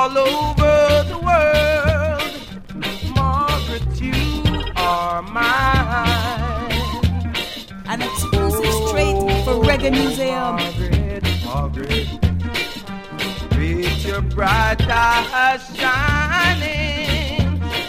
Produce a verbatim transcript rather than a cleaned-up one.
all over the world. Margaret, you are mine. An exclusive straight for Reggae Museum. Margaret, Margaret, with your bright eyes shining.